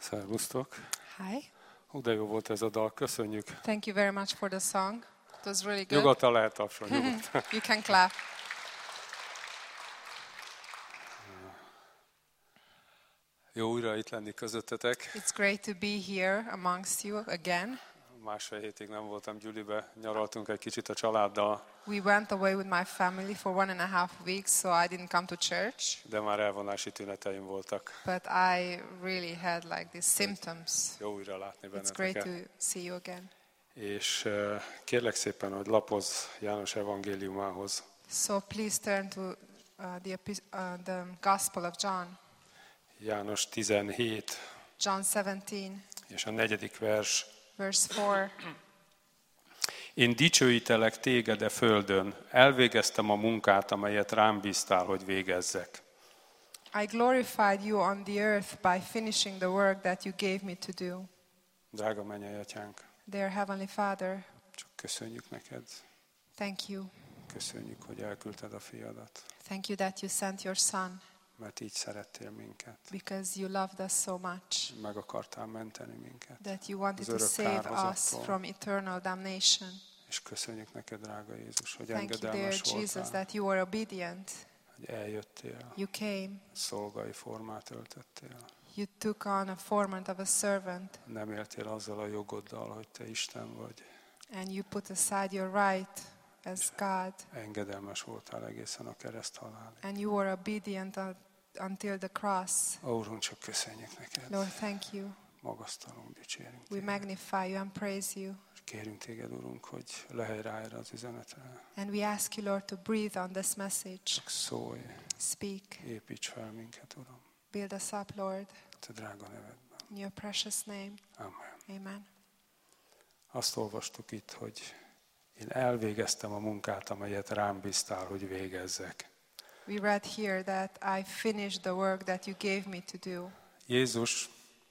Szervusztok! Hi. De jó volt ez a dal, köszönjük. Thank you very much for the song. It was really good. Nyugodtan lehet tapsolni, nyugodtan. You can clap. Jó újra itt lenni közöttetek. It's great to be here amongst you again. Másfél hétig nem voltam Gyulibe, nyaraltunk egy kicsit a családdal. We went away with my family for 1.5 weeks, so I didn't come to church. De már elvonási tüneteim voltak. But I really had like these symptoms. Jó újra látni It's great benneteket. to see you again. És kérlek szépen, hogy lapozz János evangéliumához. So please turn to the Gospel of John. János 17, John 17, és a 4. vers. verse 4. Én dicsőítelek téged a földön, elvégeztem a munkát, amelyet rám bíztál, hogy végezzek. I glorified you on the earth by finishing the work that you gave me to do. Drága mennyei atyánk, Dear Heavenly Father, csak köszönjük neked. thank you. Köszönjük, hogy elküldted a fiadat, Thank you that you sent your Son, mert így szerettél minket. because you loved us so much, Meg akartál menteni minket. that you wanted Az to örök save us kárhozattól. from eternal damnation. És köszönjük neked, drága Jézus, hogy Thank you, dear engedelmes Jesus, voltál, that you were obedient. hogy eljöttél, You came, szolgai formát öltöttél. you took on a format of a servant, Nem éltél azzal a jogoddal, hogy te Isten vagy. and you put aside your right as God, Engedelmes voltál egészen a kereszt halálig. and you were obedient until the cross. Ó, Úrunk, csak köszönjük neked. Lord, thank you. Magasztalunk, dicsérünk We téged. magnify you and praise you. És kérünk téged, Urunk, hogy lehelj rá erre az üzenetre. And we ask you, Lord, to breathe on this message. Csak szólj, Speak. építs fel minket, Uram. Build us up, Lord, Te drága nevedben. in your precious name. Amen. Amen. Azt olvastuk itt, hogy én elvégeztem a munkát, amelyet rám bíztál, hogy végezzek. We read here that I finished the work that you gave me to do. Jézus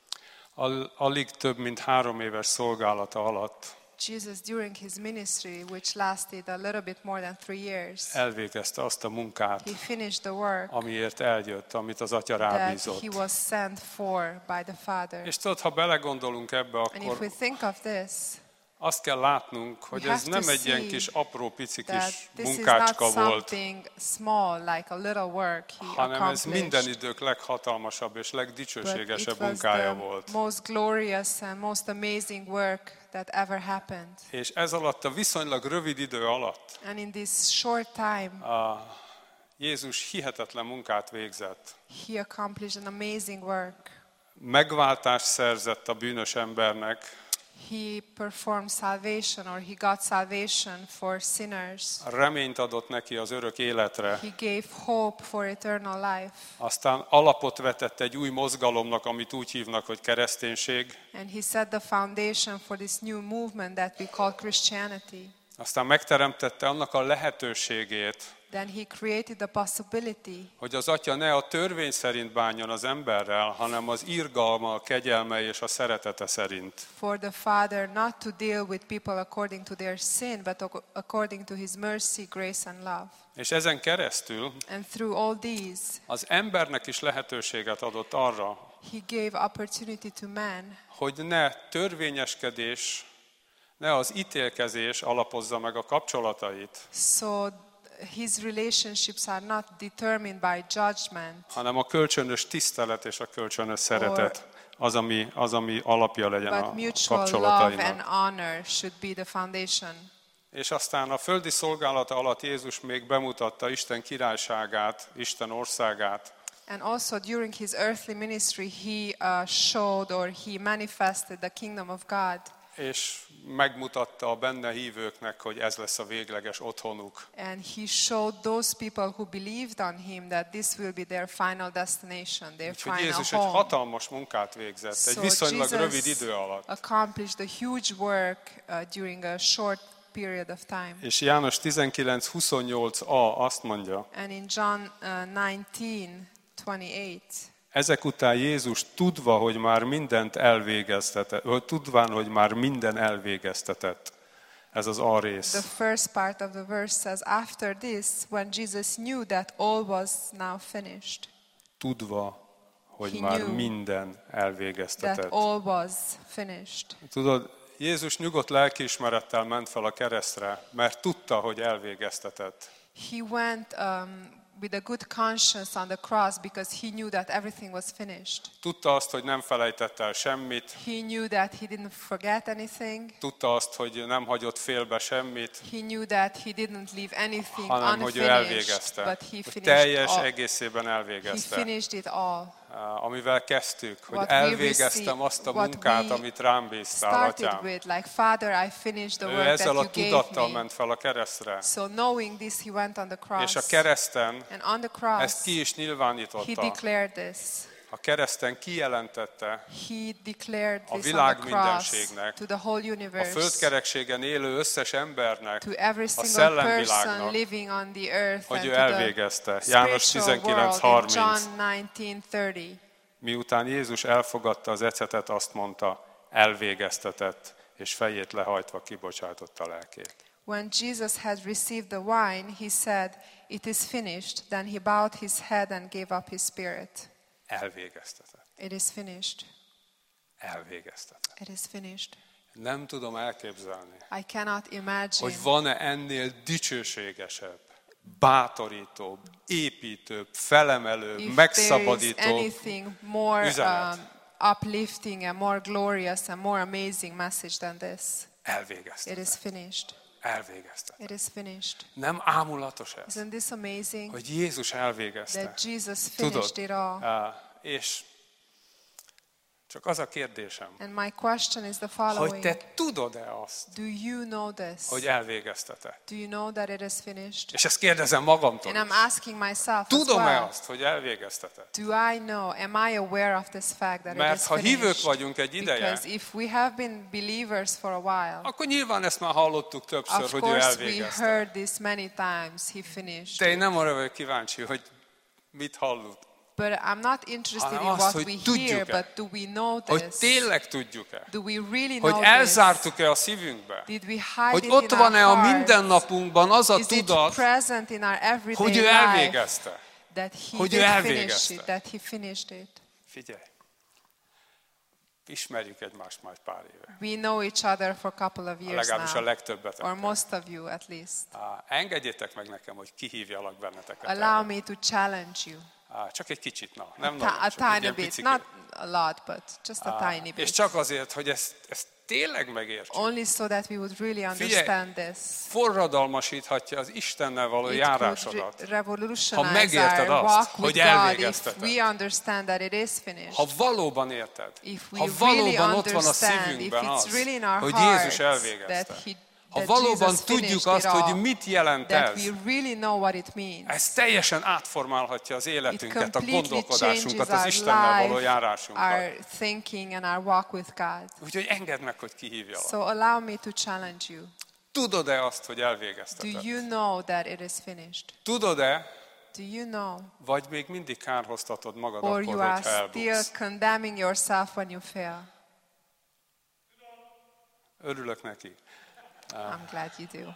alig több mint 3 éves szolgálata alatt Jesus, during his ministry, which lasted a little bit more than 3 years, elvégezte azt a munkát, he finished the work amiért eljött, amit az Atya that rábízott. he was sent for by the Father. És tudod, ha belegondolunk ebbe, And if we akkor think of this, azt kell látnunk, hogy We ez have to nem egy ilyen see kis apró pici that kis this is not munkácska volt, something small, like a little work he hanem ez minden accomplished. idők leghatalmasabb és But legdicsőségesebb it was munkája the volt. most glorious and most amazing work that ever happened. És ez alatt a viszonylag rövid idő alatt And in this short time, Jézus hihetetlen munkát végzett. he accomplished an amazing work. Megváltást szerzett a bűnös embernek, He performed salvation, or he got salvation for sinners. reményt adott neki az örök életre, He gave hope for eternal life. aztán alapot vetett egy új mozgalomnak, amit úgy hívnak, hogy kereszténység, And he set the foundation for this new movement that we call Christianity. aztán megteremtette annak a lehetőségét, Then he created the possibility hogy az Atya ne a törvény szerint bánjon az emberrel, hanem az irgalma, a kegyelme és a szeretete szerint. for the Father not to deal with people according to their sin, but according to his mercy, grace and love. És ezen keresztül And through all these, az embernek is lehetőséget adott arra, he gave opportunity to man hogy ne törvényeskedés, ne az ítélkezés alapozza meg a kapcsolatait, so his relationships are not determined by judgment, hanem a kölcsönös tisztelet és a kölcsönös szeretet az, ami alapja legyen but a mutual love kapcsolatainak. and honor should be the foundation. És aztán a földi szolgálata alatt Jézus még bemutatta Isten királyságát, Isten országát, And also during his earthly ministry, he showed, or he manifested the kingdom of God. és megmutatta a benne hívőknek, hogy ez lesz a végleges otthonuk. And he showed those people who believed on him that this will be their final destination, their Úgyhogy final Jézus egy home. hatalmas munkát végzett, egy viszonylag rövid idő alatt. accomplished a huge work during a short period of time. És János 19:28a azt mondja, And in John 19:28, ezek után Jézus tudván, hogy már minden elvégeztetett. Ez az A rész. the first part of the verse says, after this, when Jesus knew that all was now finished, Tudva, hogy He már knew minden that elvégeztetett. all was finished. Tudod, Jézus nyugodt lelkiismerettel ment fel a keresztre, mert tudta, hogy elvégeztetett. He went with a good conscience on the cross because he knew that everything was finished. Tudta azt, hogy nem felejtett el semmit. He knew that he didn't forget anything. Tudta azt, hogy nem hagyott félbe semmit, He knew that he didn't leave anything hanem hogy ő unfinished, elvégezte. but he Hogy finished teljes all. egészében He elvégezte. finished it all. Amivel kezdtük, hogy What we elvégeztem received, azt a what munkát, we amit rám bíztál, Started Atyám. with like, Father, I finished the Ő work that ezzel you a tudattal gave me. ment fel a keresztre. So knowing this, he went on the cross. És a kereszten And on the cross, ezt ki is he nyilvánította. declared this. A kereszten kijelentette He declared a this világ on the cross mindenségnek, to the whole a universe, földkerekségen élő összes embernek, to every a single szellemvilágnak, person living on the earth, hogy and ő to the elvégezte. János spiritual world. In 19:30. John 19:30. Miután Jézus elfogadta az ecetet, azt mondta, elvégeztetett, és fejét lehajtva kibocsátotta a lelkét. When Jesus had received the wine, he said, "It is finished." Then he bowed his head and gave up his spirit. Elvégeztetett. It is finished. Elvégeztetett. It is finished. Nem tudom elképzelni, I cannot imagine hogy van-e ennél dicsőségesebb, bátorítóbb, építőbb, felemelőbb, if there is megszabadítóbb anything more üzenet. uplifting and more glorious and more amazing message than this. It is Elvégeztetett. finished. Elvégeztetett. It is finished. Nem ámulatos ez, Isn't this amazing hogy Jézus elvégezte. that Jesus Tudod, finished it all? És csak az a kérdésem, And my question is the hogy following. te tudod-e azt, Do you know this? hogy elvégeztetett? Do you know that it is finished? És ezt kérdezem magamtól And is. I'm asking myself as Tudom-e well. azt, hogy elvégeztetett? Do I know? Am I aware of this fact that it Mert is ha hívők finished? vagyunk egy ideje, Because if we have been believers for a while, akkor nyilván ezt már hallottuk többször, of hogy ő course we elvégezte. heard this many times. He finished. De én nem arra vagyok kíváncsi, hogy mit hallunk. But I'm not interested in Hanem azt, what hogy we hear, tudjuk-e. but do we know Hogy this? tényleg tudjuk-e? Do we really Hogy know this? elzártuk-e a szívünkbe? Did we hide Hogy it ott in van-e our a hearts? mindennapunkban az a Is it tudat, present in our everyday hogy ő life elvégezte? that he Hogy ő did finish elvégezte. it, that he finished it? Figyelj! Ismerjük egymást már pár éve. We know each other for a couple of years Legalábbis a now, legtöbbet. or most of you at least. Engedjétek meg nekem, hogy kihívjalak benneteket. Allow erre. me to challenge you. Csak egy kicsit, na. Nem A nagyon, csak egy tiny ilyen bit, picikét. not a lot, but just a tiny És bit. csak azért, hogy ezt tényleg megértsük. Only so that we would really understand this. Forradalmasíthatja az Istennel való It járásodat. could Ha revolutionize megérted our azt, walk hogy with God if elvégezteted. we understand that it is finished. Ha valóban érted, If we ha really valóban ott van a understand, if szívünkben it's az, really in our hogy hearts Jézus elvégezte. Ha that valóban Jesus tudjuk finished azt, it all, hogy mit jelent that ez, we really know what it means. ez teljesen átformálhatja az It életünket, a completely gondolkodásunkat, changes az our Istennel való life, járásunkat. our thinking and our walk with God. Úgyhogy engedd meg, hogy kihívjalak. So allow me to challenge you. Tudod-e azt, hogy Do elvégezteted? you know that it is finished? Tudod-e, Do you know? vagy még mindig kárhoztatod magad Or akkor, you are hogyha still elbuksz? condemning yourself when you fail? Örülök neki. I'm glad you do.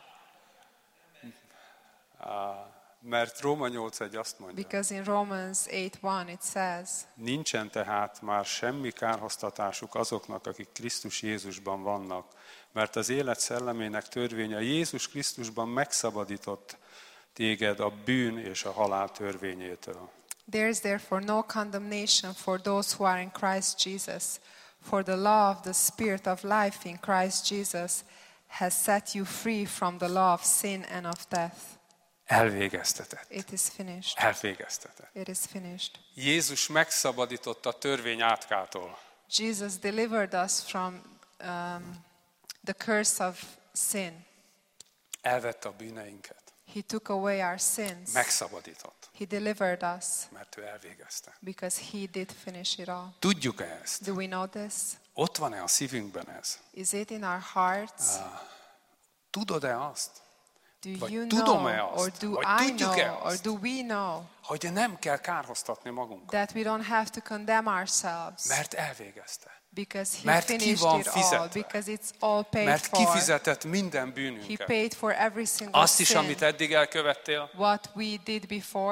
Mert Róma 8.1 azt mondja, Because in Romans 8:1 it says, nincsen tehát már semmi kárhoztatásuk azoknak, akik Krisztus Jézusban vannak, mert az élet szellemének törvénye Jézus Krisztusban megszabadított téged a bűn és a halál törvényétől. there is therefore no condemnation for those who are in Christ Jesus. For the law of the Spirit of life in Christ Jesus has set you free from the law of sin and of death. Elvégeztetett. It is finished. Elvégeztetett. It is finished. Jézus megszabadította a törvény átkától. Jesus delivered us from the curse of sin. Elvette a bűneinket. He took away our sins. Megszabadított, He delivered us mert ő elvégezte. because he did finish it all. Tudjuk-e ezt? Do we know this? Ott van-e a szívünkben ez? Is it in our hearts? Tudod-e azt, Do vagy you tudom-e know, or azt, do vagy I tudjuk-e know, or azt, do we know hogy nem kell kárhoztatni magunkat, that we don't have to condemn ourselves mert elvégezte. because he Mert ki finished van it all, fizetve. because it's all paid Mert for. kifizetett minden He bűnünket. paid for every single Azt is, sin. amit eddig elkövettél, What we did before,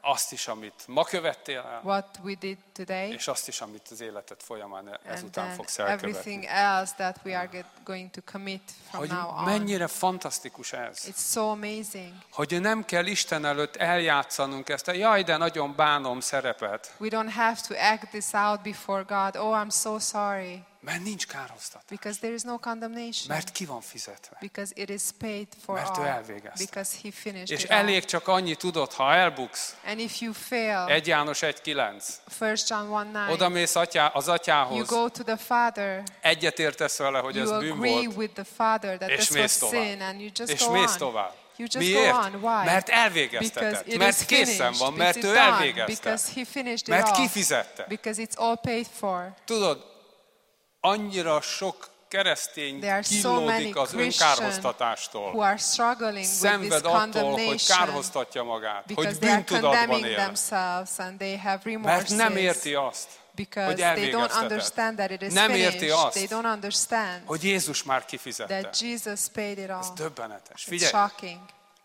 azt is, amit ma követtél el, what we did today, és azt is, amit az életed folyamán and ezután then fogsz everything elkövetni. else that we are going to commit from Hogy now on. mennyire fantasztikus ez. It's so amazing. Hogy nem kell Isten előtt eljátszanunk ezt a jaj, de nagyon bánom szerepet, We don't have to act this out before God. Oh, I'm so sorry. mert nincs kárhoztatás. Because there is no condemnation. Mert ki van fizetve. Because it is paid for Mert ő all. elvégezte. Because he finished És it all. elég csak annyi tudod, ha elbuksz. And if you fail, 1 János 1:9. 1 John 1:9, Oda mész az you atyához, go to the Father, egyetértesz vele, hogy ez you bűn agree volt, with the Father that és this was mész tovább. sin, and you just És go mész on. tovább. You just Miért? go on. Why? Mert Because elvégeztetett, it mert is készen finished. van, mert It's ő done. elvégezte, Because he finished it mert all. kifizette. Because it's all paid for. Tudod, annyira sok keresztény There are so many kínlódik az Christians who önkárhoztatástól. are struggling with this Szenved attól, hogy condemnation kárhoztatja magát, because hogy they are bűntudatban condemning él. themselves and they have Mert remorses. nem érti azt, Because hogy they don't elvégeztetett. understand that it is Nem érti finished. azt, They don't understand hogy Jézus már kifizette. that Jesus paid it Ez all. döbbenetes. It's Figyelj, shocking.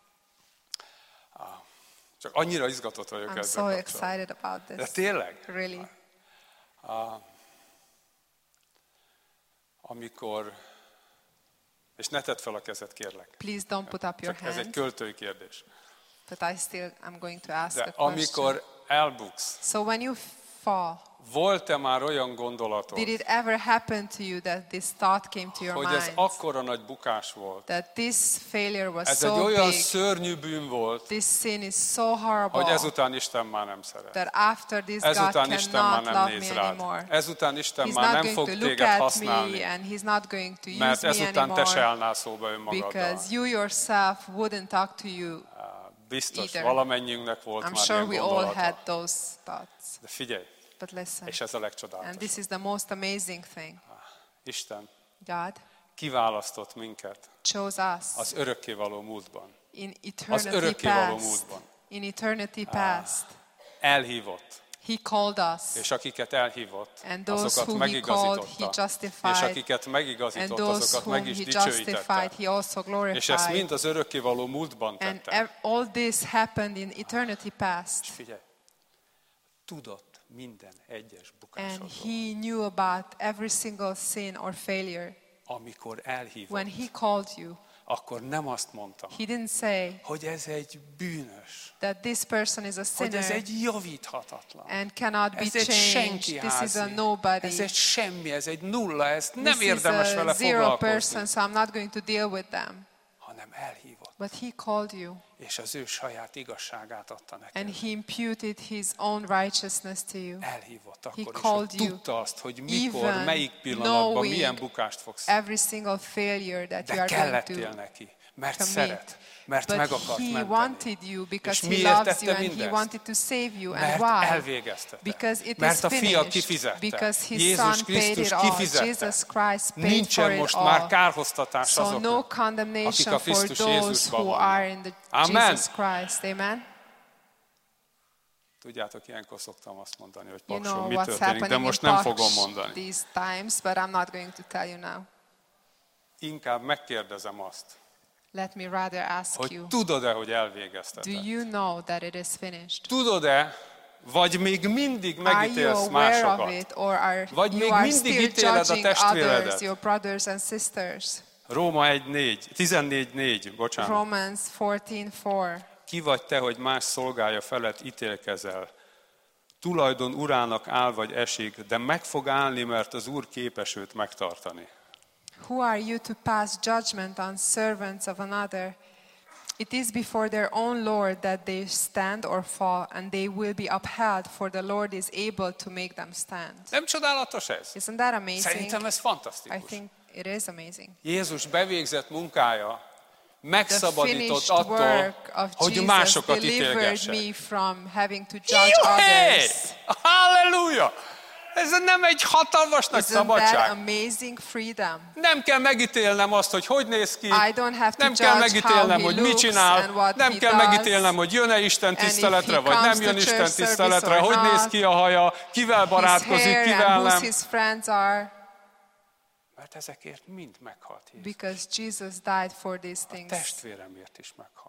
csak annyira izgatott vagyok I'm ezzel so kapcsolatban. excited about De this. tényleg, Really. amikor, és ne tedd fel a kezed, kérlek. Please don't put up your Csak ez egy hand. költői kérdés. But I'm going to ask De a question. amikor elbuksz, So when you fall, volt-e már olyan gondolatod, did it ever happen to you that this thought came to your hogy ez mind? akkora nagy bukás volt? That this failure was Ez egy so olyan big, szörnyű bűn volt, this sin is so horrible, hogy ezután Isten már nem szeret. that after this God Ezután Isten már cannot nem love néz me rád. anymore. Ezután Isten He's már not nem going fog to look téged at me használni, and he's not going to mert use me ezután te se anymore állnál szóba önmagaddal. because you yourself wouldn't talk to you. Biztos, either. valamennyiünknek volt I'm már sure ilyen we all had gondolata. those thoughts. De figyelj, But listen, és ez a and legcsodálatosabb. this is the most amazing thing. Isten God kiválasztott minket chose us az örökkévaló múltban. in Az eternity örökkévaló past. múltban. In eternity past, Elhívott. He called us. És akiket elhívott, And those azokat who He called, He megigazította. justified. És akiket And megigazított, those azokat whom meg is He dicsőítette. justified, He also És ezt glorified. mind az örökkévaló múltban And tette. all this happened in eternity past. És figyelj, tudott minden egyes And bukásodról. He knew about every single sin or failure. Amikor elhívott, When He called you, akkor nem azt mondta, He didn't say hogy ez egy bűnös, that this person is a hogy ez sinner egy javíthatatlan. and cannot be Ez egy changed. This is a senkiházi. nobody. Ez egy semmi, ez egy nulla, ezt nem This is érdemes a vele zero foglalkozni. person, so I'm not going to deal with them. Hanem elhívott, But He called you, és az ő saját igazságát adta neked. and He imputed His own righteousness to you. Elhívott He akkor is, hogy called you, tudta azt, hogy mikor, even melyik pillanatban knowing milyen bukást fogsz. Every single failure that you De are going kellettél to neki, mert commit. szeret, mert meg But akart He menteni. wanted you because És He miért loves tette you and He mindezt? wanted to save you. And Mert why? elvégeztette. Because it Mert is a fia finished. kifizette. Because His Jézus Son paid Krisztus it all. kifizette. Jesus Christ paid Nincsen for it most már all. kárhoztatás So no azoknak, akik condemnation a for Krisztus those Jézusban who vannak. are in the Amen. Jesus Christ. Amen. Tudjátok, ilyenkor szoktam azt mondani, hogy You Pakson, know mi what's történik, de happening most in nem Paks fogom mondani. these times, but I'm not going to tell you now. Inkább megkérdezem azt, Let me rather ask hogy you, tudod-e, hogy do elvégezteted? you know that it is finished? Tudod-e, vagy még mindig Are you megítélsz aware of másokat? it, or Vagy még you are mindig still ítéled a judging testvéredet? others, your brothers and sisters? Róma 14:4, bocsánat. Romans 14:4. Ki vagy te, hogy más szolgája felett ítélkezel? Tulajdon urának áll vagy esik, de meg fog állni, mert az Úr képes őt megtartani. Who are you to pass judgment on servants of another? It is before their own Lord that they stand or fall, and they will be upheld, for the Lord is able to make them stand. Nem csodálatos ez? Isn't that amazing? Szerintem ez I fantasztikus. think it is amazing. Jézus bevégzett munkája The megszabadított finished attól, work of hogy Jesus másokat delivered ítélgesse. me from having to judge Juhé! others. Halleluja! Ez nem egy hatalmas nagy Isn't that szabadság. amazing freedom? Nem kell megítélnem azt, hogy hogy néz ki. I don't have to Nem kell judge megítélnem, how he hogy mit looks csinál. and what Nem he kell does. megítélnem, hogy jön-e Isten And if tiszteletre, he vagy comes nem jön to Isten church service tiszteletre. or Hogy not. néz ki a haja, kivel His barátkozik, hair kivel and who nem. his friends are, Mert ezekért mind meghalt Jézus. because Jesus died for these A things. testvéremért is meghalt.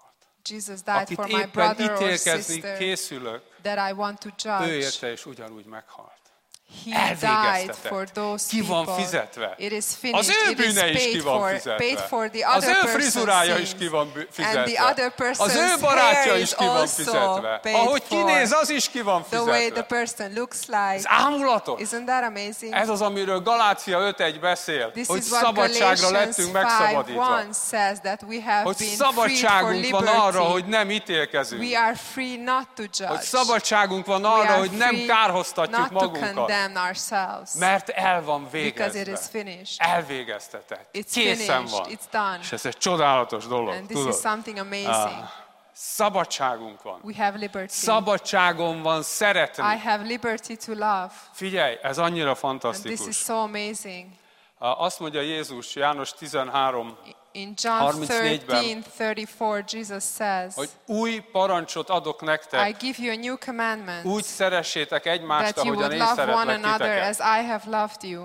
Jesus died akit for my éppen brother or ítélkezni sister készülök, that I want to ő judge. érte és ugyanúgy meghalt. He died for those Ki van people. fizetve. It is Az finished. ő It is bűne is ki van paid fizetve. for the Az other ő person's frizurája is sins. ki van And the fizetve. other Az ő person's barátja hair is is ki van also fizetve. paid Ahogy for. kinéz, az is ki van The way the fizetve. person looks Ez like. ámulatos. Isn't that amazing? Ez az, amiről Galácia 5.1 beszél, This hogy is what szabadságra Galatians lettünk megszabadítva. 5:1 says, that we have Hogy been freed for szabadságunk van arra, hogy liberty. nem ítélkezünk. We are free not to judge. Hogy szabadságunk van We arra, are hogy nem free kárhoztatjuk not to magunkat. condemn ourselves. Mert el van Because it is végezve. finished. Elvégeztetett. It's Készen finished. van. It's done. És ez egy csodálatos dolog. And this Tudod? is something amazing. Szabadságunk van. We have liberty. Szabadságom van I szeretni. have liberty to love. Figyelj, ez annyira And this is fantasztikus. so amazing. Azt mondja Jézus, János 13, In John 34-ben, 13:34, Jesus says, hogy új parancsot adok I nektek, give you a new commandment, úgy szeressétek egymást, that you ahogyan would én love one szeretlek another titeket. as I have loved you.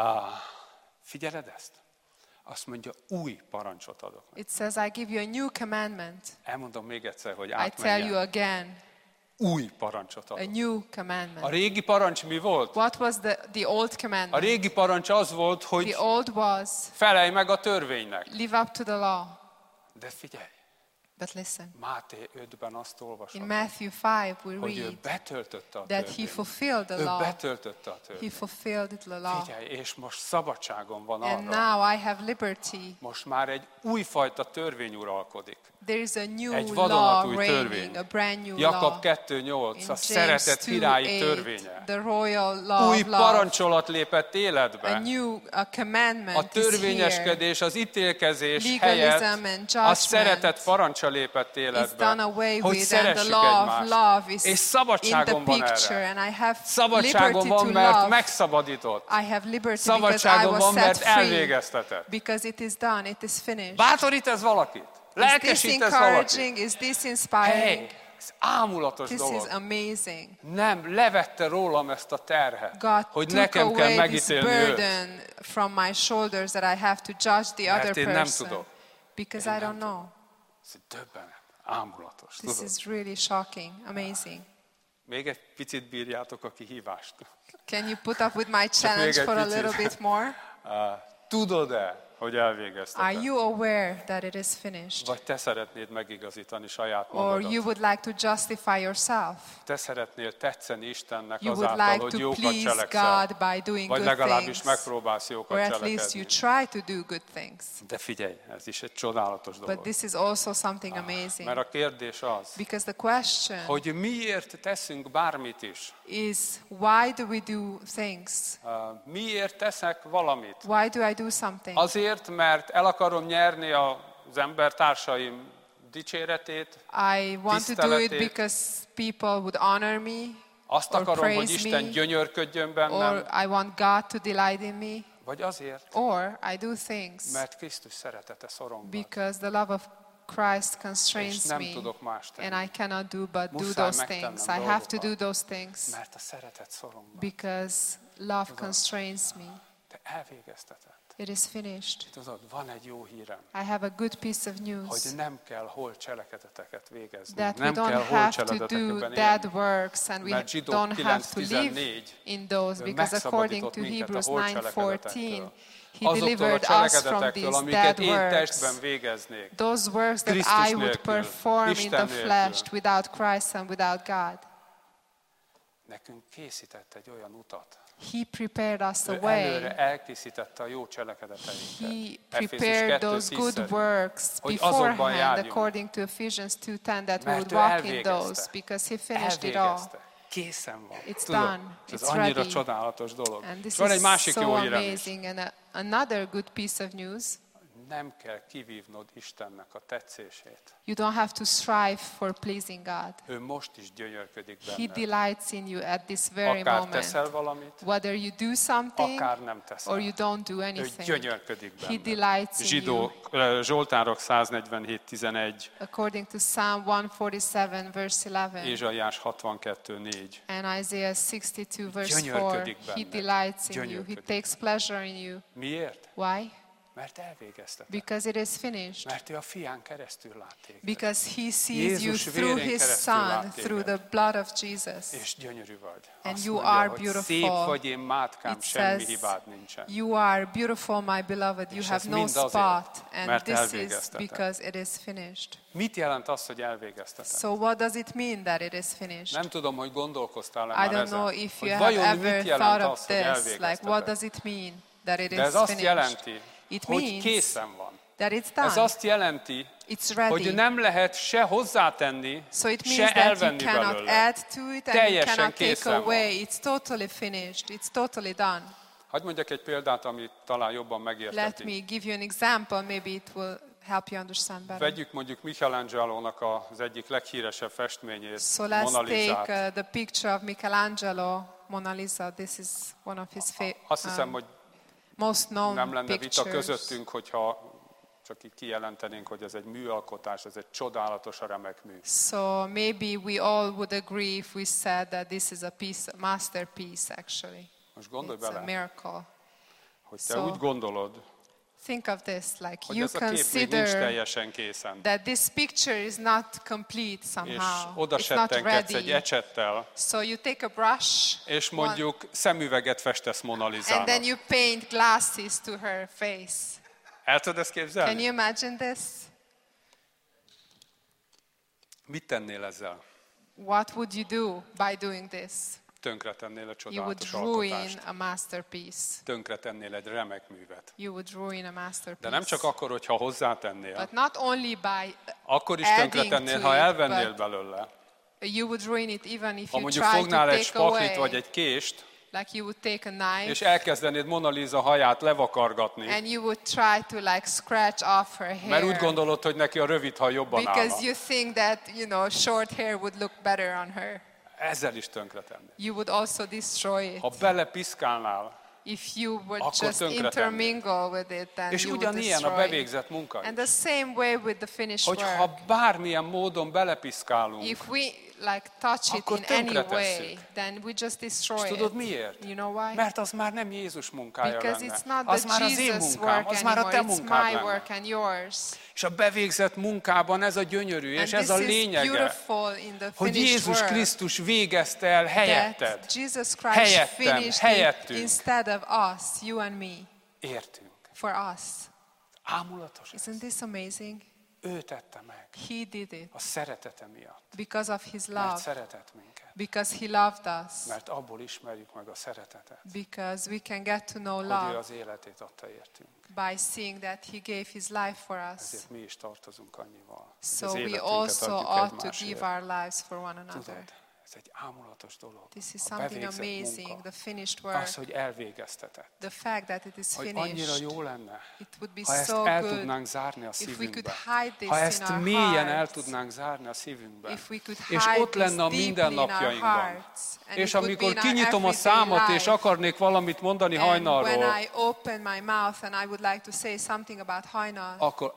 Figyeled ezt? Azt mondja, új parancsot adok. It says, I give you a new commandment. Elmondom még egyszer, hogy I tell you átmenjen. again, Új parancsot a adok. new A commandment. régi parancs mi volt? What was the old A commandment? régi parancs az volt, hogy The old was, felelj meg a törvénynek. live up to the law. De figyelj, But listen, Máté 5-ben azt in olvasod, Matthew 5 we hogy ő read betöltötte a that he törvényt. fulfilled the Ő law. betöltötte a He törvényt. fulfilled the law. Figyelj, és most szabadságom van And arra. now I have liberty. Most már egy újfajta törvény uralkodik. There is a new Egy law vadonatúj reigning, törvény. a brand new Jakab law. 2.8, In a James szeretet királyi 2:8, törvénye. the royal law Új of love. parancsolat lépett A életbe. new commandment A is here. törvényeskedés, az ítélkezés Legalism helyett and a judgment szeretet parancsa lépett is életbe. done away Hogy with, and the szeressük law of egymást. love is És in szabadságom the van picture, erre. and I have Szabadságom liberty van, to mert love. megszabadított. I have liberty because I Szabadságom was van, set mert free. elvégeztetett. Because it is done, it is finished. Bátorít ez valakit? Is this Lelkesít ez valakit? encouraging? Is this inspiring? Hey, ez ámulatos This is dolog. amazing. Nem, levette rólam ezt a terhet, God hogy took nekem kell away this megítélni őt. burden from my shoulders that I have to judge the Mert other én nem person. tudok. Because I don't know. Ez döbbenet, ámulatos. This Tudod? is really shocking, amazing. Még egy picit bírjátok a kihívást. Can you put up with my még challenge egy for a picit. little bit more? Tudod-e, hogy Are elvégezteted? you aware that it is finished? Vagy te szeretnéd megigazítani saját Or magadat? you would like to justify yourself? Te szeretnél tetszeni Istennek You would azáltal, like hogy to jókat please cselekszel. God by doing Vagy good legalábbis things. megpróbálsz Or jókat at least you cselekedni. try to do good things. De figyelj, ez is egy csodálatos But dolog. this is also something amazing. Mert a kérdés az, Because the question hogy miért teszünk bármit is. is, why do we do things? Miért teszek valamit? Why do I do something? Azért, mert el akarom nyerni az embertársaim dicséretét, I want to do it tiszteletét. because people would honor me, Azt or akarom, hogy praise Isten me, gyönyörködjön or bennem, I want God to delight in me, vagy azért, or I do things mert Krisztus szeretete szorong meg. because the love of Christ És constrains nem me, tudok más tenni, and I cannot do but do Muszáj those megtennem things. I have to do dolgokat. those things mert a szeretet szorong meg. because love constrains me. Te elvégezteted. It is finished. Tudod, van egy jó hírem, I have a good piece of news. hogy nem kell hol cselekedeteket végezni. That we Nem kell don't hol have to do cselekedetekben bad élni. works, and we Mert Zsidók don't have to live 9:14 in those, ő because according megszabadított to minket a Hebrews hol 9:14, cselekedetektől. He Azoktól a delivered us from cselekedetektől, these amiket dead én works, testben végeznék. those works that Krisztus I would nélkül, perform in Isten the nélkül. flesh without Christ and without God. Nekünk készített egy olyan utat. He prepared us a Ő way. előre elkészítette a jó cselekedeteinket. He prepared those good works hogy azokban beforehand, járjunk. according to Ephesians 2:10, that we Mert would ő walk in elvégezte. those, because He finished it all. Elvégezte. Készen van. It's Tudod, done. ez It's annyira ready. csodálatos dolog. And this És van egy is másik so jó hírem is. amazing. And another good piece of news, Nem kell kivívnod Istennek a tetszését. you don't have to strive for pleasing God. Ő most is gyönyörködik He benned. delights in you at this very Akár moment. teszel valamit, Whether you do something akár nem teszel. or you don't do Ő anything, gyönyörködik He benned. delights in you. Zsoltárok 147:11, According to Psalm 147, verse 11, Ézsaiás 62:4. and Isaiah 62, verse 4, Gyönyörködik He benned. delights in you. He Gyönyörködik. takes pleasure in you. Miért? Why? Mert elvégeztetett. Because it is finished. Mert ő a fián keresztül lát téged. Because he sees Jézus you through vérén his keresztül son, lát through téged. the blood of Jesus. És gyönyörű vagy. And Azt you mondja, are hogy beautiful. szép vagy én mátkám, It semmi says, hibád nincsen. you are beautiful, my beloved, you És have ez no mind azért, spot. And mert this is elvégeztetett. because it is finished. Mit jelent az, hogy elvégeztetett? So what does it mean that it is finished? Nem tudom, hogy gondolkoztál-e I már don't ezen, know if hogy you have vajon ever mit jelent thought az, of hogy this. Like, what elvégeztetett. does it mean that it De is ez azt finished? jelenti, It hogy means készen van. that it's Ez done. azt jelenti, It's hogy ready. nem lehet se hozzátenni, So it means se that you elvenni cannot belőle. add to it and you Teljesen cannot take készen van. away. It's totally finished. It's totally done. Hadd mondjak egy példát, amit talán jobban Let megérteti. me give you an example. Maybe it will help you understand better. Vegyük mondjuk Michelangelo-nak az egyik leghíresebb festményét, So let's Mona Lisát. take the picture of Michelangelo, Mona Lisa. This is one of his Azt hiszem, hogy most known nem lenne vita pictures. közöttünk, hogyha csak így kijelentenénk, hogy ez egy műalkotás, ez egy csodálatos, a remek mű. So maybe we all would agree if we said that this is a masterpiece actually. Most gondolj It's a bele, miracle. hogy te So- úgy gondolod, Think of this, like hogy you ez a kép még nincs consider teljesen készen. that this picture is not complete És somehow. oda It's not settenkedsz egy ready. ecsettel, So you take a brush és mondjuk szemüveget festesz Mona and then Lisának. you paint glasses to her face. El tudod ezt Can képzelni? you imagine this? Mit tennél ezzel? What would you do by doing this? Tönkretennél a You would csodálatos ruin alkotást. a masterpiece. Tönkretennél egy remek művet. You would ruin a De masterpiece. nem csak akkor, hogyha hozzátennél, But not only by akkor is adding tönkretennél, to ha it, elvennél but belőle. you would ruin it even if Ha you mondjuk try to fognál egy take away. spaklit vagy egy kést, Like you would take a knife és elkezdenéd Mona Lisa haját levakargatni, and you would try to like scratch off her hair. mert úgy gondolod, hogy neki a rövid haj jobban állna. Because you think that, short hair would look better on her. Ezzel is tönkretennél. You would also destroy it. Ha belepiszkálnál, If you would akkor just tönkretennél. intermingle with it, then és you would ugyanilyen a destroy it. bevégzett munka And is. the same way with the finished Hogy work. ha bármilyen módon belepiszkálunk, If we like touch it akkor in any tönkretesszük. way, then we just destroy és tudod it. miért? You know why? Mert az már nem Jézus munkája Because lenne. it's not Az the már az én Jesus munkám, work az már a te anymore, it's munkád my lenne. work and yours. És a bevégzett munkában ez a gyönyörű, és And ez this a is lényege, beautiful in the hogy finished Jézus work. Krisztus végezte el helyetted. That Jesus Christ Helyettem, finished it helyettünk. instead of us, you and me, Értünk. for us. Ámulatos ez. Isn't this amazing? Ő tette meg. He did it A szeretete miatt. because of his Mert love, szeretett minket. because he loved us, Mert abból ismerjük meg a szeretetet. because we can get to know Hogy ő love az életét adta értünk. by seeing that he gave his life for us. Ezért mi is tartozunk annyival. hogy So az we életünket also adjuk ought to egymásért. give our lives for one another. Tudod, ez egy ámulatos dolog. This is A something bevégzett amazing, munka. the finished work, Az, hogy elvégeztetett. the fact that it is Hogy annyira finished. jó lenne, It would be ha ezt so el good tudnánk zárni a if we could szívünkbe. hide this Ha in ezt our mélyen el hearts. tudnánk zárni a szívünkbe. If we could És hide ott lenne a this deeply in our mindennapjainkban. hearts, and És it would be amikor in our kinyitom a everyday számat, és life. akarnék valamit mondani And when hajnalról, I open my mouth and I would like to say something about Hajnal, akkor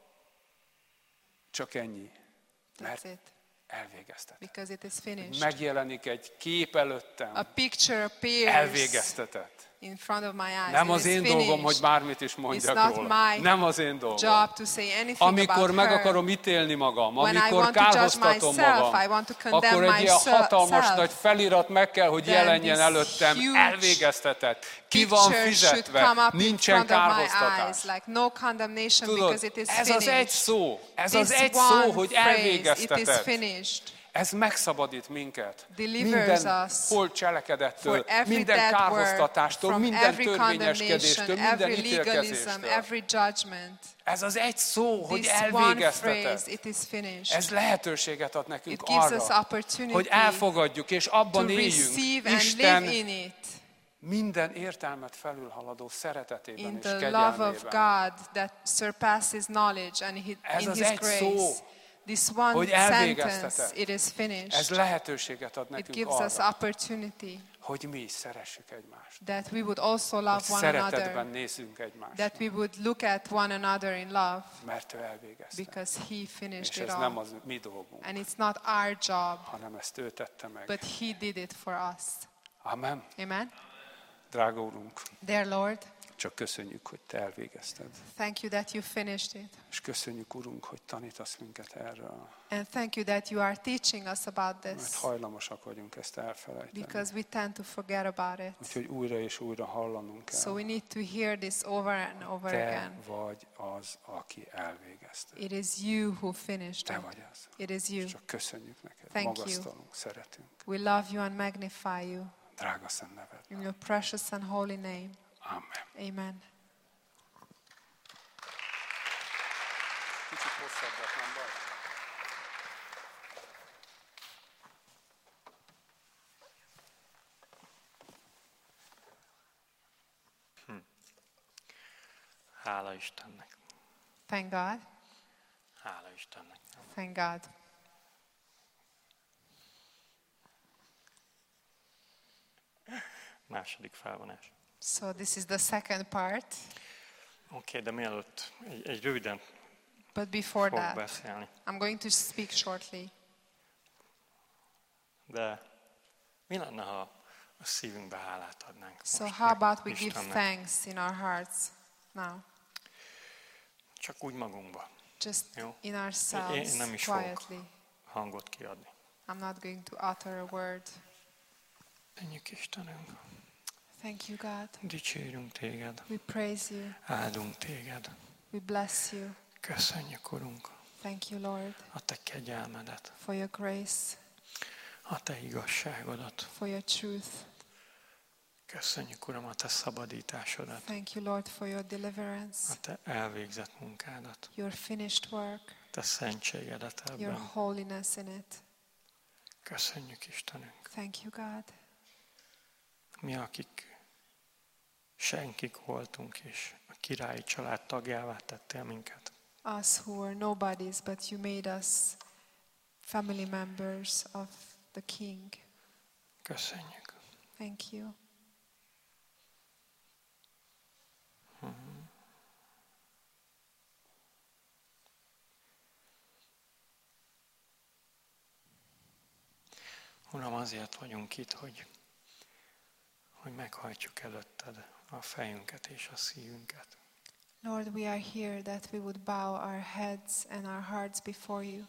csak ennyi. that's Mert it, elvégeztetett. because it is finished. Megjelenik egy kép előttem, A picture appears elvégeztetett. in front of my eyes. Nem It az is én dolgom, hogy finished. bármit is It's mondjak not róla. my Nem az én dolgom. job to say anything Amikor about meg her. akarom ítélni magam, When I amikor want to judge kárhoztatom myself, magam, I want to condemn akkor egy ilyen hatalmas myself. nagy felirat meg kell, hogy Then jelenjen this előttem, huge elvégeztetett. Ki van Picture should come fizetve, up in nincsen front of my eyes, kárhoztatás. like no condemnation Tudod, because it is ez az egy finished. szó, ez This az egy one szó, hogy phrase, it is elvégeztetett. finished. Ez megszabadít minket. Delivers Minden us holt cselekedettől, For every minden dead work, kárhoztatástól, from minden every törvényeskedéstől, condemnation, minden every legalism, ítélkezéstől. every judgment. Ez az egy szó, hogy This one elvégeztetett. phrase, it is finished. Ez lehetőséget ad nekünk It gives us arra, opportunity hogy elfogadjuk, és to abban éljünk. receive and Isten live in it, minden értelmet felülhaladó szeretetében in és the love of kegyelmében. God that surpasses knowledge and Ez in az His egy szó, grace. This one hogy sentence, elvégeztetett. it is Ez finished. lehetőséget ad It nekünk gives us arra, opportunity hogy mi is szeressük egymást. that we would also love Hogy one szeretetben another, nézzünk egymást, that we would look at one another in love mert ő elvégezte. because He finished És it ez nem all. az mi dolgunk, And it's not our job, hanem ezt ő tette meg. but He did it for us. Amen. Amen. Drága Úrunk, Dear Lord, Csak köszönjük, hogy Te elvégezted. Thank you that you finished it. És köszönjük, Urunk, hogy tanítasz minket erről. And thank you that you are teaching us about Mert this. hajlamosak vagyunk ezt elfelejteni. Because we tend to forget about it. Úgyhogy újra és újra hallanunk kell. So we need to hear this over and over Te again. vagy az, aki elvégezte. It is you who finished Te it. vagy az. It is you. És csak köszönjük neked. Thank you. Magasztalunk, szeretünk. We love you and magnify you. Drága szent neved. In your precious and holy name. Amen. Amen. Kicsit hosszabbat, nem baj? Hála Istennek. Thank God. Hála Istennek. Thank God. Második felvonás. So this is the second part. Oké, de mielőtt egy röviden But before fogok that, beszélni. I'm going to speak shortly. De mi lenne, ha a szívünkbe hálát adnánk So most how about we give Istennek? thanks in our hearts now? Csak úgy magunkba. Just Jó. in Én ourselves, nem is fogok quietly. hangot kiadni. I'm not going to utter a word. Köszönjük Istenünk. Thank you, God. Dicsérünk Téged. We praise you. Áldunk Téged. We bless you. Köszönjük, Urunk, Thank you, Lord, a Te kegyelmedet, for your grace, a Te igazságodat. for your truth. Köszönjük, Uram, a Te szabadításodat, Thank you, Lord, for your deliverance, a Te elvégzett munkádat, your finished work, Te szentségedet your ebben. holiness in it. Köszönjük, Istenünk. Thank you, God. Mi, akik senkik voltunk, és a királyi család tagjává tettél minket. Us who were nobodies, but you made us family members of the King. Köszönjük. Thank you. Uram, azért vagyunk itt, hogy meghajtjuk előtted a fejünket és a szívünket. Lord, we are here that we would bow our heads and our hearts before you,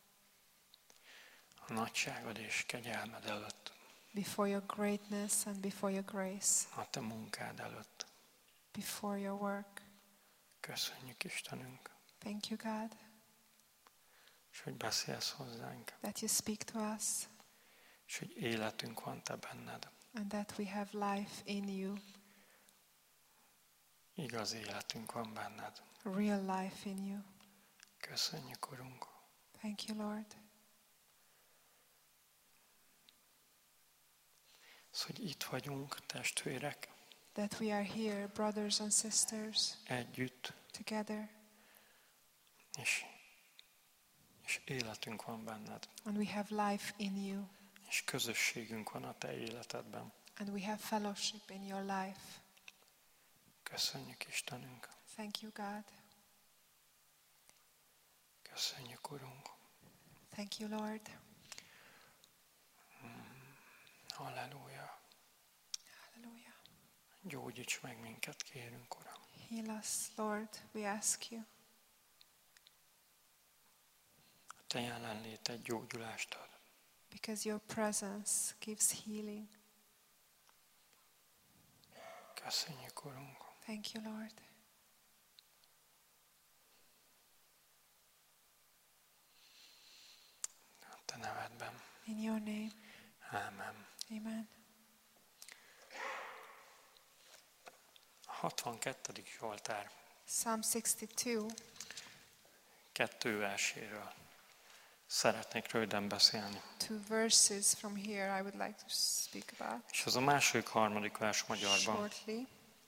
A nagyságod és kegyelmed előtt, before your greatness and before your grace, a Te munkád előtt. before your work. Köszönjük, Istenünk, Thank you, God, és hogy beszélsz hozzánk, that you speak to us és hogy életünk van Te benned. and that we have life in you, Igaz életünk van benned. real life in you. Köszönjük, Urunk. Thank you, Lord, Hogy itt vagyunk, testvérek, that we are here, brothers and sisters, együtt, together, és életünk van benned, and we have life in you, és közösségünk van a Te életedben. and we have fellowship in your life. Köszönjük, Istenünk. Thank you, God. Köszönjük, Urunk. Thank you, Lord. Halleluja. Hallelujah. Gyógyíts meg minket, kérünk, Uram. Heal us, Lord, we ask you. A Te jelenléted gyógyulást ad. Because your presence gives healing. Köszönjük, Urunk. Thank you, Lord. A Te nevedben. In your name, Ámen. amen. A 62. Zsoltár Psalm 62, 2 verséről szeretnék röviden beszélni. 2 verses from here I would like to speak about És az a második, harmadik vers magyarban. shortly.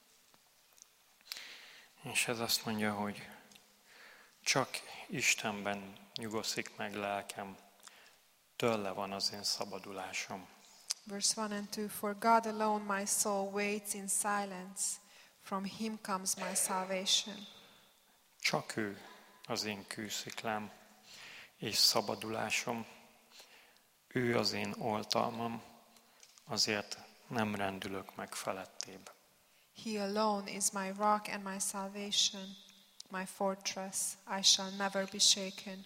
És ez azt mondja, hogy csak Istenben nyugogszik meg lelkem, tőle van az én szabadulásom. Verse 1 and 2, For God alone my soul waits in silence, from him comes my salvation. Csak ő az én kősziklám és szabadulásom, ő az én oltalmam, azért nem rendülök meg felettébb. He alone is my rock and my salvation, my fortress. I shall never be shaken.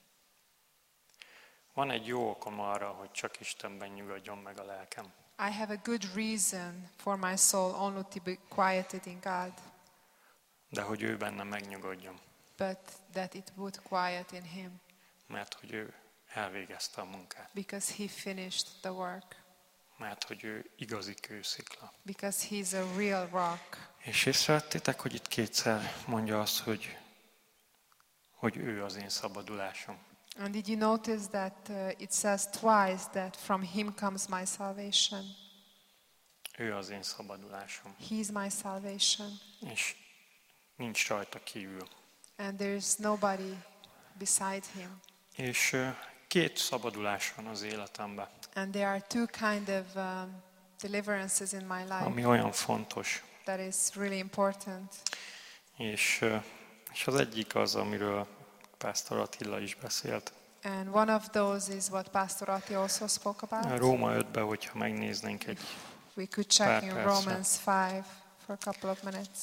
Van egy jó okom arra, hogy csak Istenben nyugodjon meg a lelkem. I have a good reason for my soul only to be quieted in God, De hogy ő benne megnyugodjon. but that it would quiet in Him, Mert hogy ő elvégezte a munkát. because He finished the work, Mert hogy ő igazi kőszikla. because He's a real rock. És észrevettétek, hogy itt kétszer mondja azt, hogy ő az én szabadulásom. And did you notice that it says twice that from Him comes my salvation? Ő az én szabadulásom. He is my salvation, És nincs rajta kívül. and there is nobody beside Him. És két szabadulás van az életemben, And there are two kind of deliverances in my life ami olyan fontos. that is really important. És az egyik az, amiről Pásztor Attila is beszélt. And one of those is what Pastor Atti also spoke A about. Róma 5-ben, hogyha megnéznénk egy We could check in percre. Romans 5 for a couple of minutes.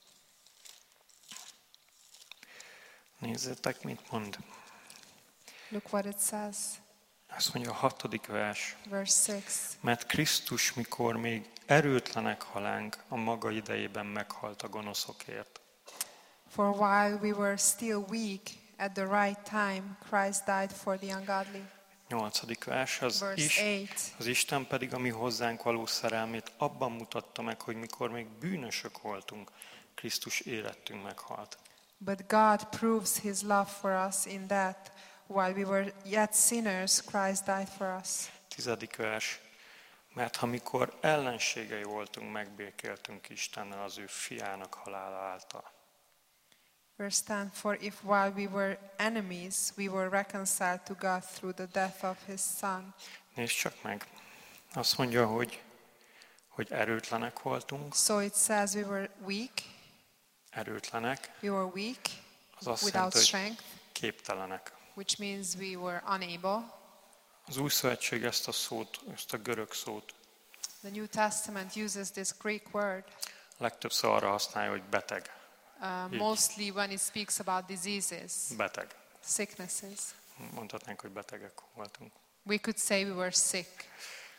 nézzétek, mit mond. Look what it says, Azt mondja a 6. vers. verse 6. Mert Krisztus, mikor még erőtlenek halánk, a maga idejében meghalt a gonoszokért. For while we were still weak, at the right time, Christ died for the ungodly. 8. vers. Verse 8. Az Isten pedig a mi hozzánk való szerelmét abban mutatta meg, hogy mikor még bűnösök voltunk, Krisztus érettünk meghalt. But God proves His love for us in that, while we were yet sinners, Christ died for us. 10. vers. Mert ha mikor ellenségei voltunk, megbékéltünk Istennel az ő fiának halála által. Verse 10, for if while we were enemies, we were reconciled to God through the death of His Son. Nézd csak meg. Azt mondja, hogy erőtlenek voltunk. So it says we were weak, Erőtlenek. we were weak, Az azt without jelenti, hogy strength, képtelenek. which means we were unable. Az Új Szövetség ezt a szót, ezt a görög szót The New Testament uses this Greek word legtöbbször arra használja, hogy beteg. mostly when it speaks about diseases, Beteg. sicknesses. Mondhatnánk, hogy betegek voltunk. We could say we were sick.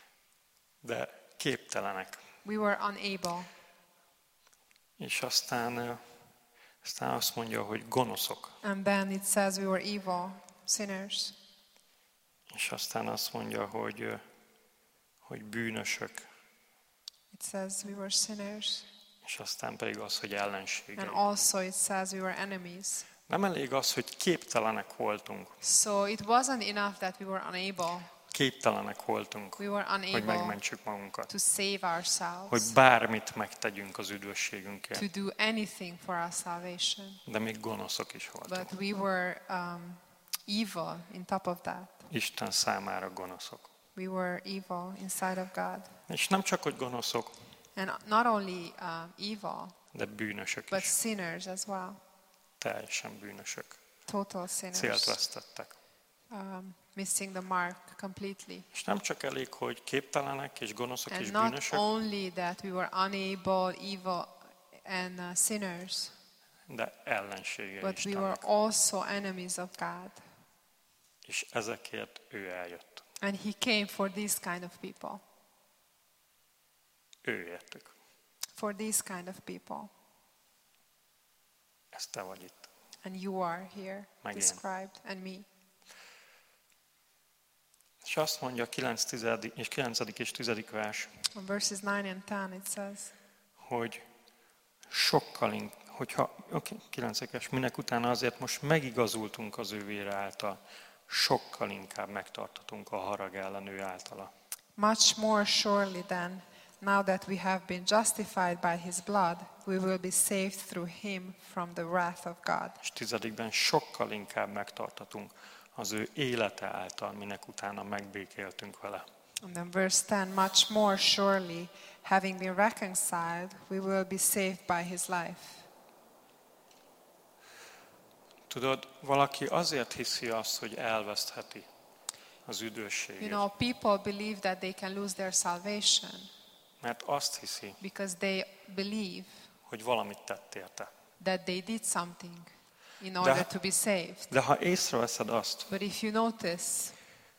De képtelenek. We were unable. És aztán azt mondja, hogy gonoszok. And then it says we were evil, sinners. És aztán azt mondja, hogy bűnösök. It says we were sinners. És aztán pedig az, hogy ellenségei. And also it says we were enemies. Nem elég az, hogy képtelenek voltunk. So it wasn't enough that we were unable. Képtelenek voltunk, We were hogy unable megmentsük magunkat. to save ourselves, Hogy bármit megtegyünk az üdvösségünkért. to do anything for our salvation. De még gonoszok is voltunk. But we were evil in top of that. Isten számára gonoszok. We were evil inside of God. És nem csak, hogy gonoszok, And not only evil, de bűnösök but is. sinners as well. Teljesen bűnösök. Total Célt sinners. vesztettek. Missing the mark completely. És nem csak elég, hogy képtelenek és gonoszok és And not bűnösök, only that we were unable, evil, and sinners, de ellenségei but we were Istennek. also enemies of God. És ezekért ő eljött. And He came for these kind of people. Ő értük. For these kind of people. Ez te vagy itt. And you are here Meg én. described, and me. És azt mondja a 9. és 10. vers, In verses 9 and 10 it says, hogy sokkal hogyha 9-es, minek utána azért most megigazultunk az ő vére által, sokkal inkább megtartatunk a harag ellen ő általa. much more surely than, now that we have been justified by His blood, we will be saved through Him from the wrath of God. És 10-ben sokkal inkább megtartatunk az ő élete által, minek utána megbékéltünk vele. And then verse 10, much more surely, having been reconciled, we will be saved by His life. Tudod, valaki azért hiszi azt, hogy elvesztheti az üdvösségét. You know, people believe that they can lose their salvation. Mert azt hiszi, because they believe hogy valamit tett érte. that they did something in order to be saved. De ha észreveszed azt, But if you notice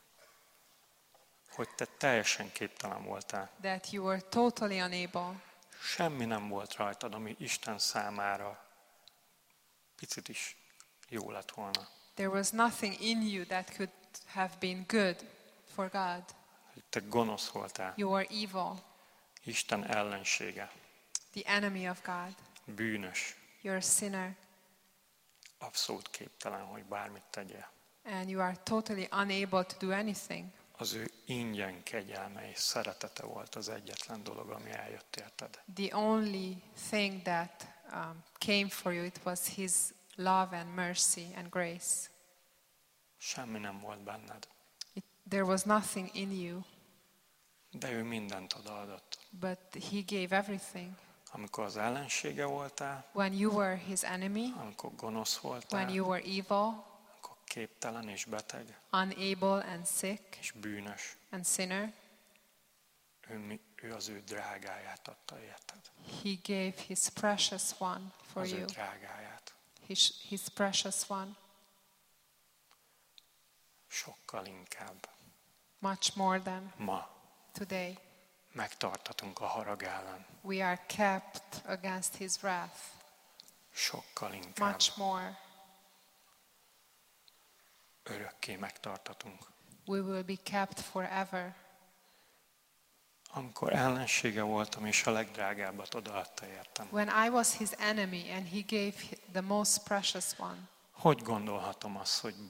hogy te teljesen képtelen voltál, that you were totally unable, semmi nem volt rajtad, ami Isten számára picit is jó lett volna. there was nothing in you that could have been good for God. Hogy te gonosz voltál, You were evil, Isten ellensége, the enemy of God. bűnös, You're a sinner, abszolút képtelen, hogy bármit tegyél. and you are totally unable to do anything. Az ő ingyen kegyelme és szeretete volt az egyetlen dolog, ami eljött érted. The only thing that came for you, it was His love and mercy and grace. Semmi nem volt benned, There was nothing in you, de ő mindent odaadott. but He gave everything. Amikor az ellensége voltál, When you were His enemy, amikor gonosz when voltál, you were evil, akkor képtelen és beteg unable and sick és bűnös, and sinner, ő az ő drágáját adta érted. He gave His precious one for Az ő you, drágáját. His precious one, Sokkal inkább much more than ma today. megtartatunk a harag ellen. We are kept against His wrath, Sokkal inkább much more. örökké megtartatunk. We will be kept forever. Amikor ellensége voltam, és a legdrágábbat odaadta értem. When I was His enemy and He gave the most precious one, Hogy gondolhatom azt, hogy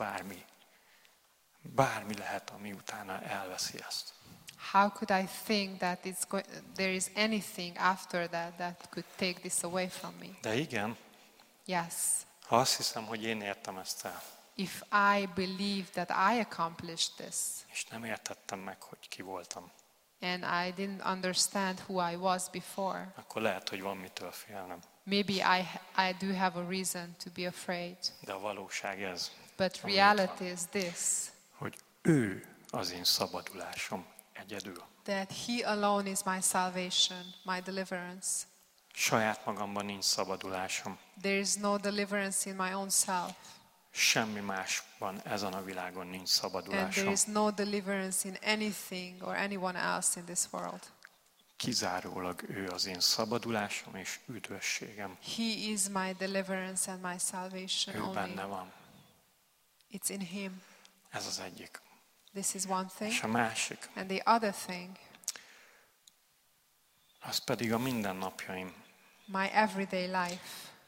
bármi lehet, ami utána elveszi ezt? how could I think that there is anything after that could take this away from me? De igen, Yes. ha azt hiszem, hogy én értem ezt el, If I believe that I accomplished this és nem értettem meg, hogy ki voltam, and I didn't understand who I was before, akkor lehet, hogy van mitől félnem. maybe I do have a reason to be afraid. De a valóság ez, But ami reality itt is this, hogy ő az én szabadulásom egyedül. that He alone is my salvation, my deliverance. Saját magamban nincs szabadulásom. There is no deliverance in my own self. Semmi másban ezen a világon nincs And szabadulásom. there is no deliverance in anything or anyone else in this world. Kizárólag ő az én szabadulásom és üdvösségem. He is my deliverance and my salvation Ő only. benne van. It's in Him. Ez az egyik. This is one thing. És a másik, And the other thing, az pedig a mindennapjaim. my everyday life.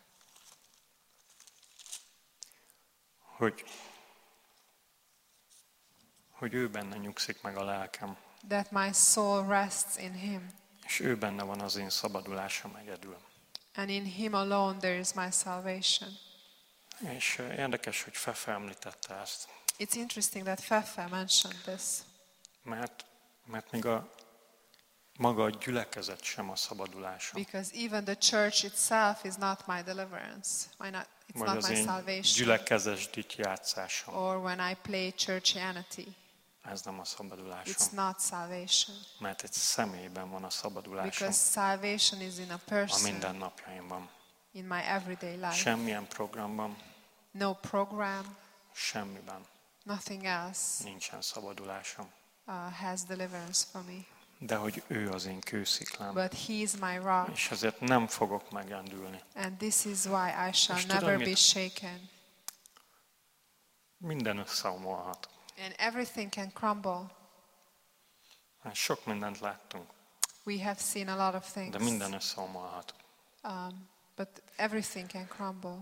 Hogy ő benne nyugszik meg a lelkem. That my soul rests in Him. És ő benne van az én szabadulásom egyedül. And in Him alone there is my salvation. És érdekes, hogy Fefe említette ezt. It's interesting that Fefe mentioned this. Mert még maga a gyülekezet sem a szabadulásom. Because even the church itself is not my deliverance. It's Vagy not az my én salvation. gyülekezesdit játszásom. Or when I play Churchianity. Ez nem a It's szabadulásom. not salvation. Mert egy személyben van a szabadulásom. Because salvation is in a A person, mindennapjaimban. in my everyday life. Semmilyen programban, No program, semmiben nothing else nincsen szabadulásom. has deliverance for me. De hogy ő az én kősziklám. But He is my rock. És ezért nem fogok megrendülni. And this is why I shall És tudod never mit? be shaken. Minden összeomolhat. And everything can crumble. Hát sok mindent láttunk, We have seen a lot of things. de minden összeomolhat. But everything can crumble.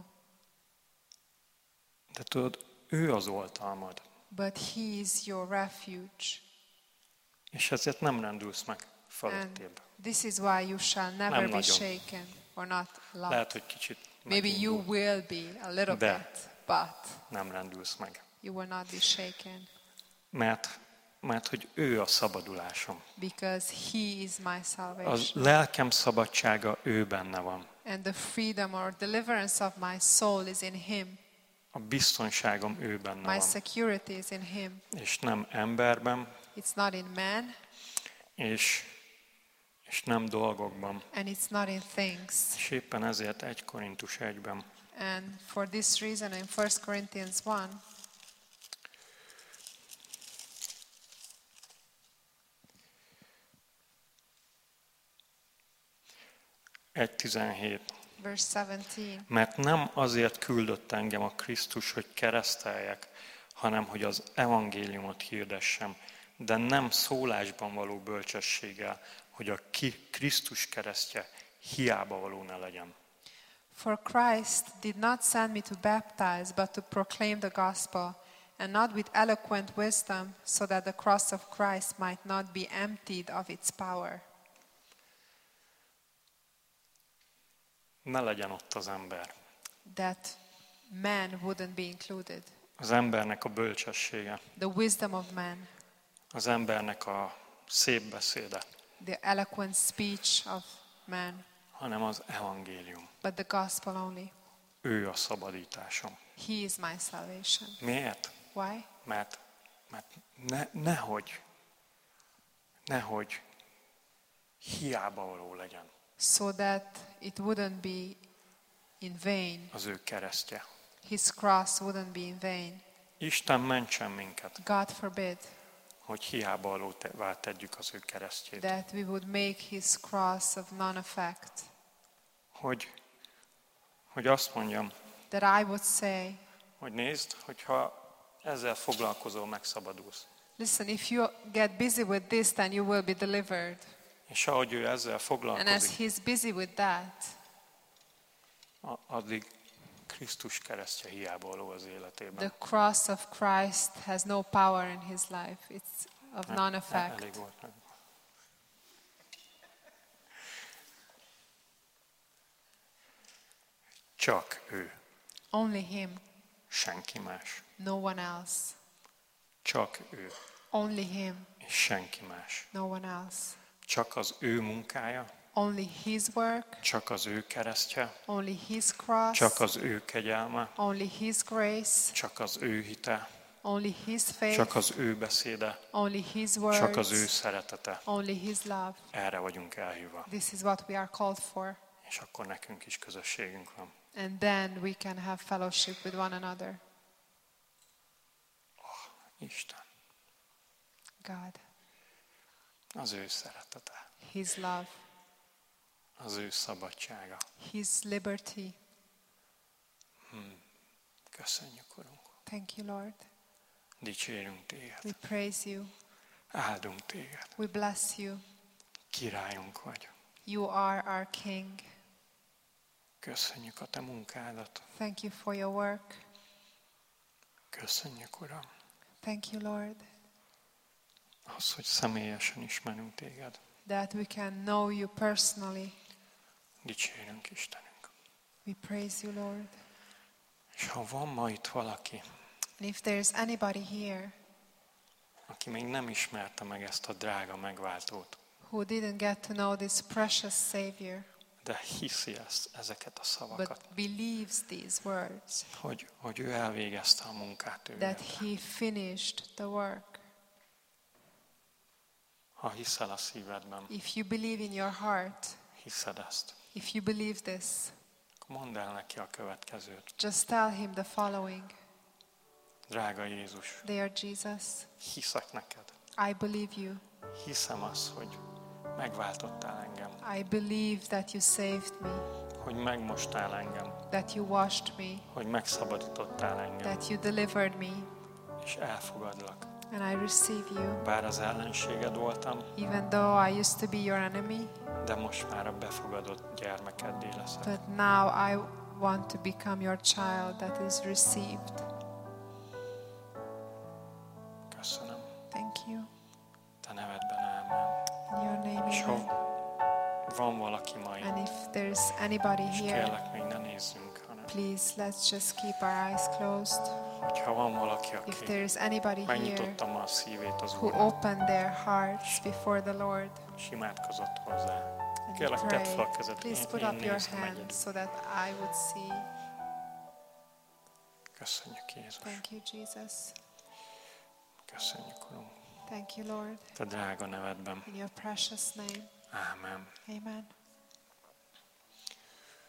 De tudod, ő az oltalmad. But He is your refuge. És ezért nem rendülsz meg And fölöttébb. this is why you shall never Nem be nagyon. shaken or not a lot. Lehet, hogy kicsit Maybe you megindul, will be a little De. bit, but nem rendülsz meg. you will not be shaken. Mert hogy ő a szabadulásom. Because He is my Az salvation. lelkem szabadsága ő benne van. And the freedom or deliverance of my soul is in Him. A biztonságom ő benne My van. security is in Him. És nem emberben, It's not in man. és És nem dolgokban. And it's not in things. És éppen ezért 1 Korintus 1-ben. And for this reason in 1 Corinthians 1, verse 17. Mert nem azért küldött engem a Krisztus, hogy kereszteljek, hanem hogy az evangéliumot hirdessem, de nem szólásban való bölcsességgel, hogy a Krisztus keresztje hiába való ne legyen. For Christ did not send me to baptize, but to proclaim the gospel, and not with eloquent wisdom, so that the cross of Christ might not be emptied of its power. Ne legyen ott az ember. That man wouldn't be included. Az embernek a bölcsessége. The wisdom of man. Az embernek a szép beszéde. The eloquent speech of man. Hanem az evangélium. But the gospel only. Ő a szabadításom. He is my salvation. Miért? Why? Mert nehogy hiába való legyen. So that it wouldn't be in vain. Az ő keresztje. His cross wouldn't be in vain. Isten mentsen minket. God forbid. Hogy hiába valóvá tegyük az ő keresztjét. That we would make his cross of non-effect. Hogy azt mondjam. That I would say. Hogy nézd, hogyha ezzel foglalkozol, megszabadulsz. Listen, if you get busy with this, then you will be delivered. És ahogy ő ezzel foglalkozik. And as he's busy with that. Addig Krisztus keresztje hiába való az életében. The cross of Christ has no power in his life. It's of non-effect. Elég volt meg. Csak ő. Only him. Senki más. No one else. Csak ő. Only him. És senki más. No one else. Csak az ő munkája. Only his work. Csak az ő keresztje. Only his cross. Csak az ő kegyelme. Only his grace. Csak az ő hite. Only his faith. Csak az ő beszéde. Only his words. Csak az ő szeretete. Only his love. Erre vagyunk elhívva. This is what we are called for. És akkor nekünk is közösségünk van. And then we can have fellowship with one another. Isten. God. Az ő szeretete. His love. Az ő szabadsága. His liberty. Köszönjük, Urunk. Thank you, Lord. Dicsérünk téged. We praise you. Áldunk téged. We bless you. Királyunk vagy. You are our King. Köszönjük a te munkádat. Thank you for your work. Köszönjük, Uram. Thank you, Lord. Az, hogy személyesen ismerünk téged. That we can know you personally. Dicsérünk, Istenünk. We praise you, Lord. És ha van ma itt valaki, And if there's anybody here aki még nem ismerte meg ezt a drága megváltót, who didn't get to know this precious Savior, de hiszi ezeket a szavakat, but believes these words, hogy ő elvégezte a munkát ő. that he finished the work. Ha hiszel a szívedben, If you believe in your heart, hiszed ezt, if you believe this, akkor mondd el neki a következőt. just tell him the following. Drága Jézus, Dear Jesus, hiszek neked. I believe you. Hiszem azt, hogy megváltottál engem, I believe that you saved me, hogy megmostál engem, that you washed me, hogy megszabadítottál engem, that you delivered me, és elfogadlak. and I receive you. Bár az ellenséged voltam, Even though I used to be your enemy, de most már a befogadott gyermekeddé leszek. but now I want to become your child that is received. Köszönöm. Thank you. Te nevedben, ámen. In your name, És amen. ha van valaki ma And itt, if there's anybody és here, kérlek, még ne nézzünk, hanem please let's just keep our eyes closed. hogyha van valaki, If aki there's anybody here megnyitotta ma a szívét az who Úrnak, opened their hearts before the Lord és imádkozott hozzá, and kérlek, tedd fel a pray, kezed, please put én up your nézem hand egyedül. so that I would see. Köszönjük, Jézus. Thank you, Jesus. Köszönjük, Urunk. Thank you, Lord. Te drága nevedben. In your precious name. Ámen. Amen.